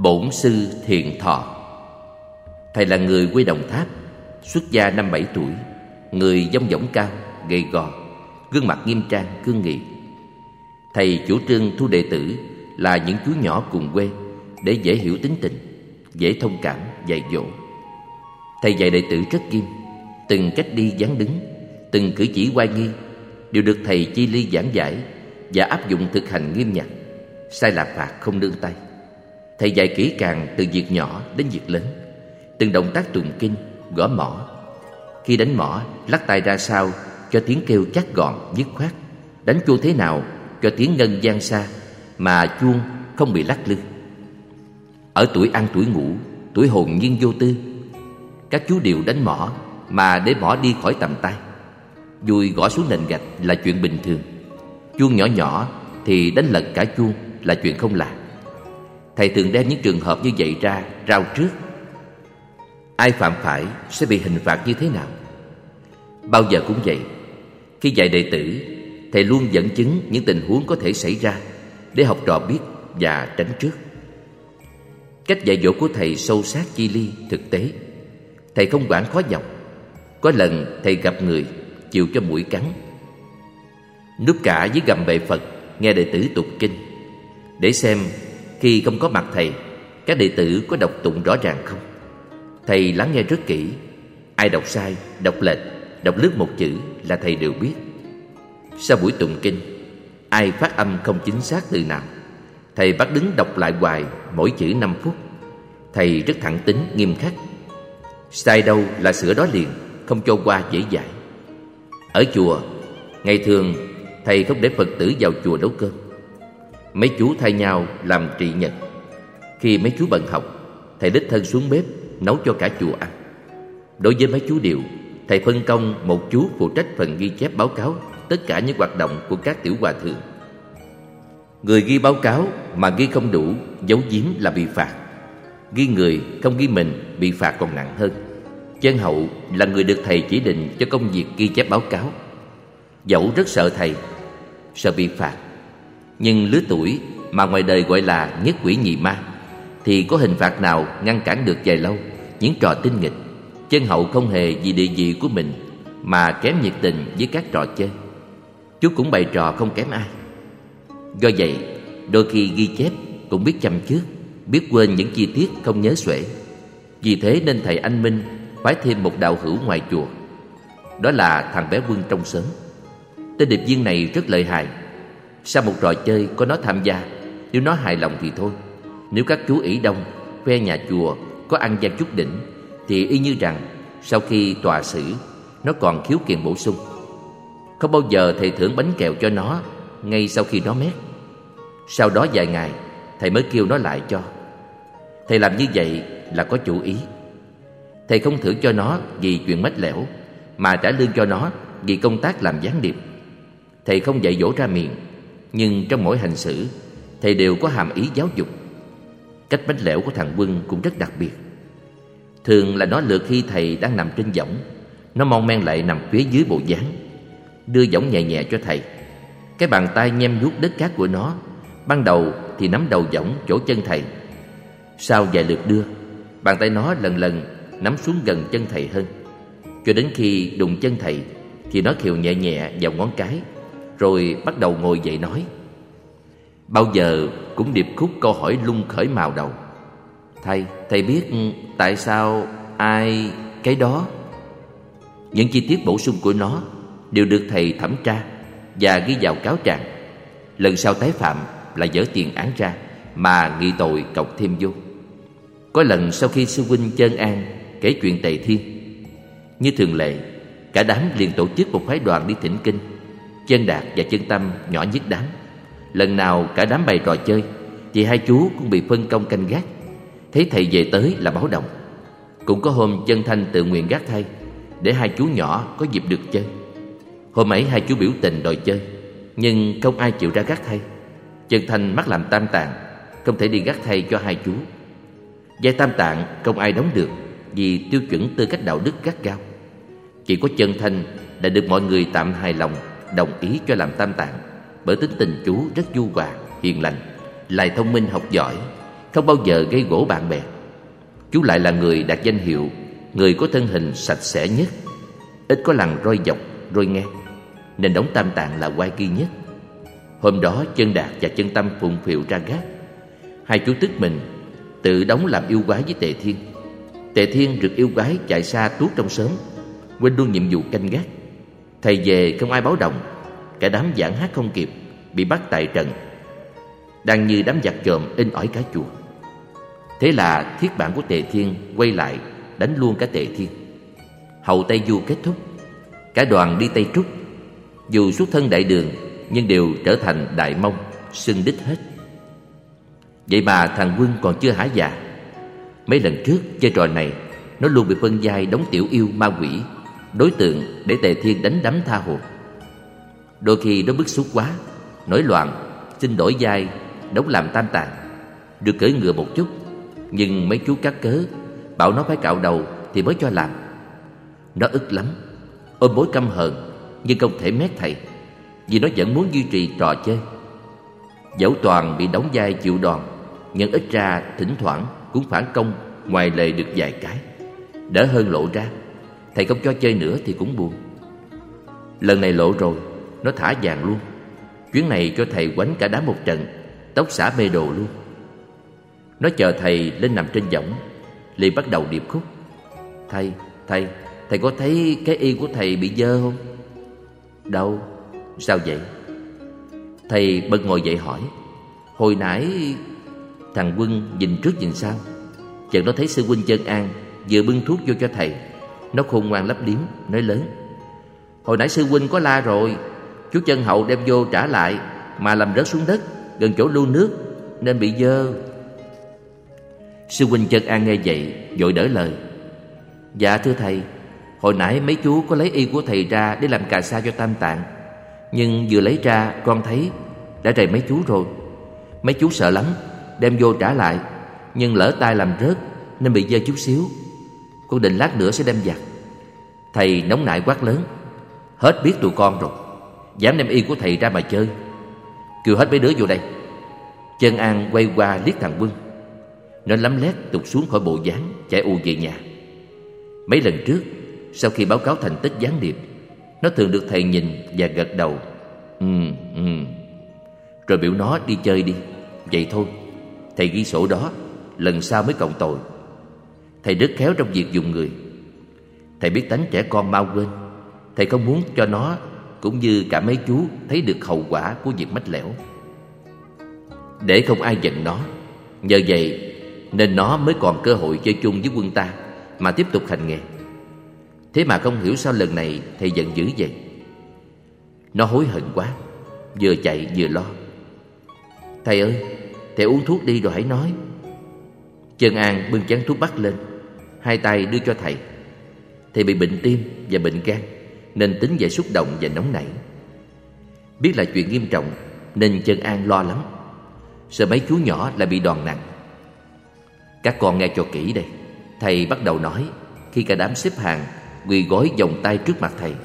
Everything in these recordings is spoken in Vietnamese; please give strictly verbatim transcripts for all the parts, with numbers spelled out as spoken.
Bổn sư Thiện Thọ. Thầy là người quê Đồng Tháp, xuất gia năm bảy tuổi, người dong dỏng cao, gầy gò, gương mặt nghiêm trang, cương nghị. Thầy chủ trương thu đệ tử là những chú nhỏ cùng quê để dễ hiểu tính tình, dễ thông cảm, dạy dỗ. Thầy dạy đệ tử rất nghiêm, từng cách đi dáng đứng, từng cử chỉ oai nghi đều được thầy chi ly giảng giải và áp dụng thực hành nghiêm nhặt, sai là phạt không nương tay. Thầy dạy kỹ càng từ việc nhỏ đến việc lớn, từng động tác tụng kinh, gõ mõ. Khi đánh mõ, lắc tay ra sau cho tiếng kêu chắc gọn, dứt khoát. Đánh chuông thế nào cho tiếng ngân vang xa mà chuông không bị lắc lư. Ở tuổi ăn tuổi ngủ, tuổi hồn nhiên vô tư, các chú đều đánh mõ mà để mõ đi khỏi tầm tay. Dùi gõ xuống nền gạch là chuyện bình thường. Chuông nhỏ nhỏ thì đánh lật cả chuông là chuyện không lạ. Thầy thường đem những trường hợp như vậy ra rao trước. Ai phạm phải sẽ bị hình phạt như thế nào? Bao giờ cũng vậy. Khi dạy đệ tử, thầy luôn dẫn chứng những tình huống có thể xảy ra để học trò biết và tránh trước. Cách dạy dỗ của thầy sâu sát chi ly, thực tế. Thầy không quản khó nhọc. Có lần thầy gặp người chịu cho muỗi cắn, núp cả dưới gầm bệ Phật nghe đệ tử tụng kinh, để xem khi không có mặt thầy, các đệ tử có đọc tụng rõ ràng không. Thầy lắng nghe rất kỹ. Ai đọc sai, đọc lệch, đọc lướt một chữ là thầy đều biết. Sau buổi tụng kinh, ai phát âm không chính xác từ nào, thầy bắt đứng đọc lại hoài, mỗi chữ năm phút. Thầy rất thẳng tính, nghiêm khắc. Sai đâu là sửa đó liền, không cho qua dễ dãi. Ở chùa, ngày thường thầy không để Phật tử vào chùa nấu cơm. Mấy chú thay nhau làm trị nhật. Khi mấy chú bận học, thầy đích thân xuống bếp nấu cho cả chùa ăn. Đối với mấy chú điệu, thầy phân công một chú phụ trách phần ghi chép báo cáo tất cả những hoạt động của các tiểu hòa thượng. Người ghi báo cáo mà ghi không đủ, giấu giếm là bị phạt. Ghi người không ghi mình bị phạt còn nặng hơn. Chân hậu là người được thầy chỉ định cho công việc ghi chép báo cáo. Dẫu rất sợ thầy, sợ bị phạt, nhưng lứa tuổi mà ngoài đời gọi là nhất quỷ nhì ma, thì có hình phạt nào ngăn cản được dài lâu những trò tinh nghịch. Chân hậu không hề vì địa vị của mình mà kém nhiệt tình với các trò chơi. Chú cũng bày trò không kém ai. Do vậy, đôi khi ghi chép cũng biết chăm trước, biết quên những chi tiết không nhớ xuể. Vì thế nên thầy anh Minh phái thêm một đạo hữu ngoài chùa. Đó là thằng bé Quân trong xóm. Tên điệp viên này rất lợi hại. Sau một trò chơi có nó tham gia, nếu nó hài lòng thì thôi. Nếu các chú ỷ đông phe nhà chùa có ăn gian chút đỉnh, thì y như rằng sau khi tòa xử, nó còn khiếu kiện bổ sung. Không bao giờ thầy thưởng bánh kẹo cho nó ngay sau khi nó mét. Sau đó vài ngày, thầy mới kêu nó lại cho. Thầy làm như vậy là có chủ ý. Thầy không thưởng cho nó vì chuyện mách lẻo, mà trả lương cho nó vì công tác làm gián điệp. Thầy không dạy dỗ ra miệng, nhưng trong mỗi hành xử, thầy đều có hàm ý giáo dục. Cách mách lẻo của thằng Quân cũng rất đặc biệt. Thường là nó lượt khi thầy đang nằm trên võng, nó mon men lại nằm phía dưới bộ dáng, đưa võng nhẹ nhẹ cho thầy. Cái bàn tay nhem nhuốc đất cát của nó, ban đầu thì nắm đầu võng chỗ chân thầy. Sau vài lượt đưa, bàn tay nó lần lần nắm xuống gần chân thầy hơn, cho đến khi đụng chân thầy thì nó khều nhẹ nhẹ vào ngón cái, rồi bắt đầu ngồi dậy nói. Bao giờ cũng điệp khúc câu hỏi lung khởi mào đầu. Thầy, thầy biết tại sao ai cái đó? Những chi tiết bổ sung của nó đều được thầy thẩm tra và ghi vào cáo trạng. Lần sau tái phạm là dỡ tiền án ra mà nghị tội cọc thêm vô. Có lần sau khi sư huynh Chân An kể chuyện Tề Thiên, như thường lệ, cả đám liền tổ chức một phái đoàn đi thỉnh kinh. Chân Đạt và Chân Tâm nhỏ nhất đám. Lần nào cả đám bày trò chơi thì hai chú cũng bị phân công canh gác. Thấy thầy về tới là báo động. Cũng có hôm Chân Thanh tự nguyện gác thay, để hai chú nhỏ có dịp được chơi. Hôm ấy hai chú biểu tình đòi chơi, nhưng không ai chịu ra gác thay. Chân Thanh mắc làm tam tạng, không thể đi gác thay cho hai chú. Vai tam tạng không ai đóng được, vì tiêu chuẩn tư cách đạo đức gắt gao. Chỉ có Chân Thanh đã được mọi người tạm hài lòng, đồng ý cho làm tam tạng, bởi tính tình chú rất nhu hòa, hiền lành, lại thông minh học giỏi, không bao giờ gây gổ bạn bè. Chú lại là người đạt danh hiệu người có thân hình sạch sẽ nhất, ít có lằn roi dọc, roi ngang, nên đóng tam tạng là oai kỳ nhất. Hôm đó Chân Đạt và Chân Tâm phụng phịu ra gác. Hai chú tức mình, tự đóng làm yêu quái với Tề Thiên. Tề Thiên rượt yêu quái chạy xa tuốt trong xóm, quên luôn nhiệm vụ canh gác. Thầy về không ai báo động, cả đám giảng hát không kịp, bị bắt tại trận. Đang như đám giặc chòm in ỏi cả chùa. Thế là thiết bản của Tề Thiên quay lại đánh luôn cả Tề Thiên. Hậu Tây Du kết thúc, cả đoàn đi Tây Trúc. Dù xuất thân Đại Đường nhưng đều trở thành Đại Mông, xưng đích hết. Vậy mà thằng Quân còn chưa hả dạ. Mấy lần trước chơi trò này, nó luôn bị phân vai đóng tiểu yêu ma quỷ, đối tượng để Tề Thiên đánh đấm tha hồ. Đôi khi nó bức xúc quá, nổi loạn, xin đổi vai đóng làm Tam Tạng, được cưỡi ngựa một chút. Nhưng mấy chú cắt cớ bảo nó phải cạo đầu thì mới cho làm. Nó ức lắm, ôm mối căm hờn, nhưng không thể mét thầy, vì nó vẫn muốn duy trì trò chơi. Dẫu Toàn bị đóng vai chịu đòn, nhưng ít ra thỉnh thoảng cũng phản công ngoài lề được vài cái, đỡ hơn lộ ra. Thầy không cho chơi nữa thì cũng buồn. Lần này lộ rồi, nó thả vàng luôn. Chuyến này cho thầy quánh cả đám một trận, tóc xả mê đồ luôn. Nó chờ thầy lên nằm trên võng, liền bắt đầu điệp khúc. Thầy, thầy, thầy có thấy cái y của thầy bị dơ không? Đâu? Sao vậy? Thầy bật ngồi dậy hỏi. Hồi nãy... Thằng Quân nhìn trước nhìn sau, chợt nó thấy sư huynh Chân An vừa bưng thuốc vô cho thầy. Nó khôn ngoan lấp liếm, nói lớn. Hồi nãy sư huynh có la rồi, chú Chân Hậu đem vô trả lại, mà làm rớt xuống đất gần chỗ lưu nước nên bị dơ. Sư huynh Chân An nghe vậy vội đỡ lời. Dạ thưa thầy, hồi nãy mấy chú có lấy y của thầy ra để làm cà sa cho Tam Tạng, nhưng vừa lấy ra con thấy đã rầy mấy chú rồi. Mấy chú sợ lắm, đem vô trả lại, nhưng lỡ tay làm rớt nên bị dơ chút xíu. Con định lát nữa sẽ đem giặt. Thầy nóng nảy quát lớn. Hết biết tụi con rồi, dám đem y của thầy ra mà chơi. Kêu hết mấy đứa vô đây. Chân An quay qua liếc thằng Quân. Nó lấm lét tụt xuống khỏi bộ dáng, chạy ù về nhà. Mấy lần trước, sau khi báo cáo thành tích gián điệp, nó thường được thầy nhìn và gật đầu. Ừ, ừ. Rồi biểu nó đi chơi đi. Vậy thôi, thầy ghi sổ đó, lần sau mới cộng tội. Thầy rất khéo trong việc dùng người. Thầy biết tánh trẻ con mau quên. Thầy không muốn cho nó cũng như cả mấy chú thấy được hậu quả của việc mách lẻo. Để không ai giận nó, nhờ vậy nên nó mới còn cơ hội chơi chung với Quân ta mà tiếp tục hành nghề. Thế mà không hiểu sao lần này thầy giận dữ vậy. Nó hối hận quá, vừa chạy vừa lo. Thầy ơi, thầy uống thuốc đi rồi hãy nói. Chân An bưng chén thuốc bắc lên, hai tay đưa cho thầy. Thầy bị bệnh tim và bệnh gan, nên tính về xúc động và nóng nảy. Biết là chuyện nghiêm trọng nên Chân An lo lắm, sợ mấy chú nhỏ lại bị đòn nặng. Các con nghe cho kỹ đây. Thầy bắt đầu nói khi cả đám xếp hàng quỳ gối vòng tay trước mặt thầy.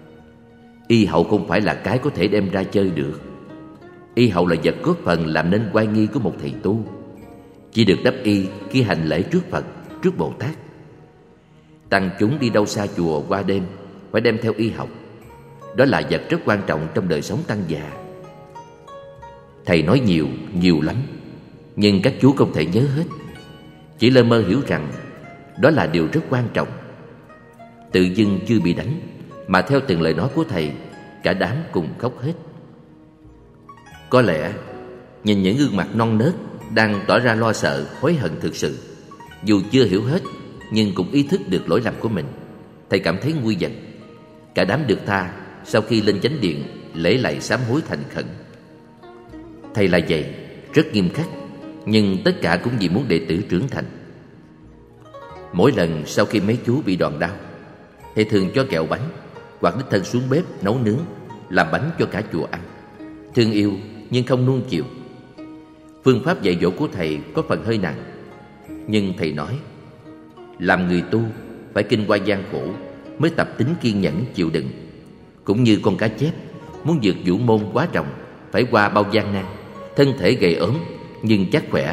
Y hậu không phải là cái có thể đem ra chơi được. Y hậu là vật góp phần làm nên oai nghi của một thầy tu, chỉ được đắp y khi hành lễ trước Phật, trước Bồ Tát. Tăng chúng đi đâu xa chùa qua đêm phải đem theo y học. Đó là vật rất quan trọng trong đời sống tăng già. Thầy nói nhiều, nhiều lắm, nhưng các chú không thể nhớ hết. Chỉ lơ mơ hiểu rằng đó là điều rất quan trọng. Tự dưng chưa bị đánh, mà theo từng lời nói của thầy, cả đám cùng khóc hết. Có lẽ nhìn những gương mặt non nớt đang tỏ ra lo sợ, hối hận thực sự, dù chưa hiểu hết nhưng cũng ý thức được lỗi lầm của mình, thầy cảm thấy nguôi giận. Cả đám được tha sau khi lên chánh điện lễ lạy sám hối thành khẩn. Thầy là vậy, rất nghiêm khắc, nhưng tất cả cũng vì muốn đệ tử trưởng thành. Mỗi lần sau khi mấy chú bị đòn đau, thầy thường cho kẹo bánh hoặc đích thân xuống bếp nấu nướng, làm bánh cho cả chùa ăn. Thương yêu nhưng không nuông chiều. Phương pháp dạy dỗ của thầy có phần hơi nặng, nhưng thầy nói làm người tu phải kinh qua gian khổ mới tập tính kiên nhẫn chịu đựng. Cũng như con cá chép muốn vượt vũ môn quá trọng phải qua bao gian nan. Thân thể gầy ốm nhưng chắc khỏe,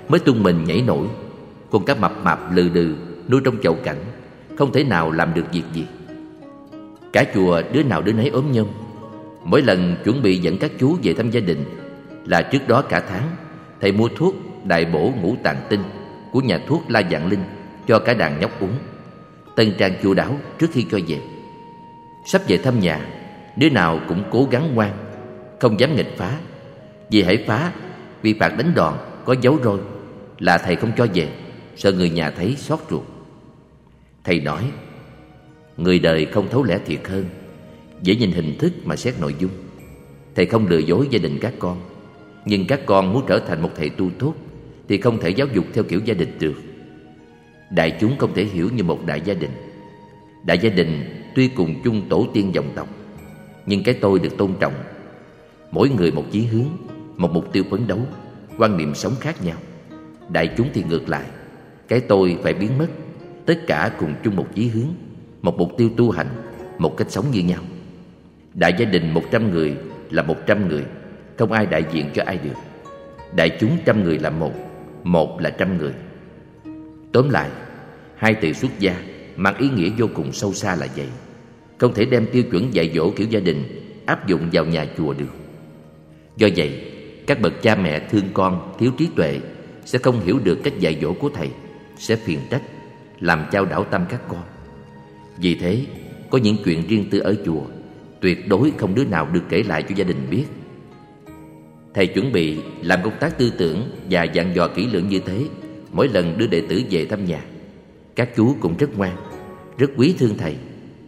mới tung mình nhảy nổi. Con cá mập mạp lừ đừ nuôi trong chậu cảnh, không thể nào làm được việc gì. Cả chùa đứa nào đứa nấy ốm nhom. Mỗi lần chuẩn bị dẫn các chú về thăm gia đình là trước đó cả tháng, thầy mua thuốc đại bổ ngũ tạng tinh của nhà thuốc La Vạn Linh cho cả đàn nhóc uống, tân trang chu đáo trước khi cho về. Sắp về thăm nhà, đứa nào cũng cố gắng ngoan, không dám nghịch phá. Vì hãy phá, bị phạt đánh đòn, có dấu roi là thầy không cho về, sợ người nhà thấy xót ruột. Thầy nói, người đời không thấu lẽ thiệt hơn, dễ nhìn hình thức mà xét nội dung. Thầy không lừa dối gia đình các con, nhưng các con muốn trở thành một thầy tu tốt thì không thể giáo dục theo kiểu gia đình được. Đại chúng không thể hiểu như một đại gia đình. Đại gia đình tuy cùng chung tổ tiên dòng tộc, nhưng cái tôi được tôn trọng. Mỗi người một chí hướng, một mục tiêu phấn đấu, quan niệm sống khác nhau. Đại chúng thì ngược lại, cái tôi phải biến mất. Tất cả cùng chung một chí hướng, một mục tiêu tu hành, một cách sống như nhau. Đại gia đình một trăm người là một trăm người, không ai đại diện cho ai được. Đại chúng trăm người là một, một là trăm người. Tóm lại, hai từ xuất gia mang ý nghĩa vô cùng sâu xa là vậy. Không thể đem tiêu chuẩn dạy dỗ kiểu gia đình áp dụng vào nhà chùa được. Do vậy, các bậc cha mẹ thương con thiếu trí tuệ sẽ không hiểu được cách dạy dỗ của thầy, sẽ phiền trách, làm chao đảo tâm các con. Vì thế, có những chuyện riêng tư ở chùa tuyệt đối không đứa nào được kể lại cho gia đình biết. Thầy chuẩn bị làm công tác tư tưởng và dặn dò kỹ lưỡng như thế mỗi lần đưa đệ tử về thăm nhà. Các chú cũng rất ngoan, rất quý thương thầy.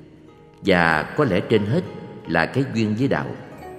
Và có lẽ trên hết là cái duyên với đạo,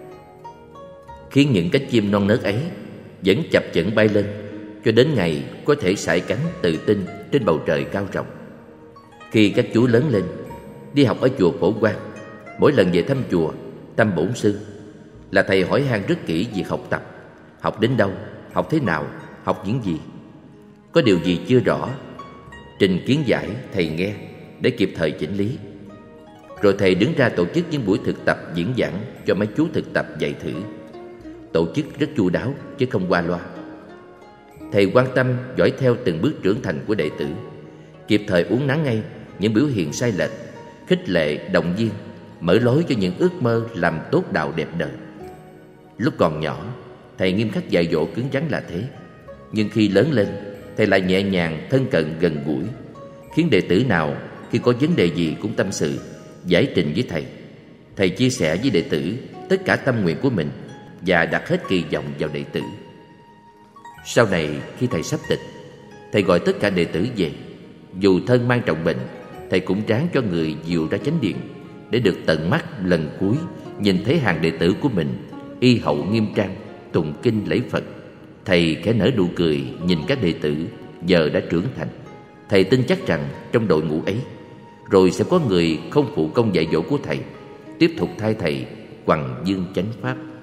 khiến những cánh chim non nớt ấy vẫn chập chững bay lên cho đến ngày có thể sải cánh tự tin trên bầu trời cao rộng. Khi các chú lớn lên, đi học ở chùa Phổ Quang, mỗi lần về thăm chùa, Tâm Bổn Sư là thầy hỏi han rất kỹ việc học tập. Học đến đâu, học thế nào, học những gì, có điều gì chưa rõ, trình kiến giải thầy nghe để kịp thời chỉnh lý. Rồi thầy đứng ra tổ chức những buổi thực tập diễn giảng cho mấy chú thực tập dạy thử. Tổ chức rất chu đáo chứ không qua loa. Thầy quan tâm dõi theo từng bước trưởng thành của đệ tử, kịp thời uốn nắn ngay những biểu hiện sai lệch, khích lệ, động viên, mở lối cho những ước mơ làm tốt đạo đẹp đời. Lúc còn nhỏ, thầy nghiêm khắc dạy dỗ cứng rắn là thế. Nhưng khi lớn lên, thầy lại nhẹ nhàng, thân cận, gần gũi, khiến đệ tử nào khi có vấn đề gì cũng tâm sự, giải trình với thầy. Thầy chia sẻ với đệ tử tất cả tâm nguyện của mình và đặt hết kỳ vọng vào đệ tử. Sau này khi thầy sắp tịch, thầy gọi tất cả đệ tử về. Dù thân mang trọng bệnh, thầy cũng ráng cho người dìu ra chánh điện để được tận mắt lần cuối nhìn thấy hàng đệ tử của mình y hậu nghiêm trang, tụng kinh lễ Phật. Thầy khẽ nở nụ cười nhìn các đệ tử giờ đã trưởng thành. Thầy tin chắc rằng trong đội ngũ ấy rồi sẽ có người không phụ công dạy dỗ của thầy, tiếp tục thay thầy hoằng dương chánh pháp.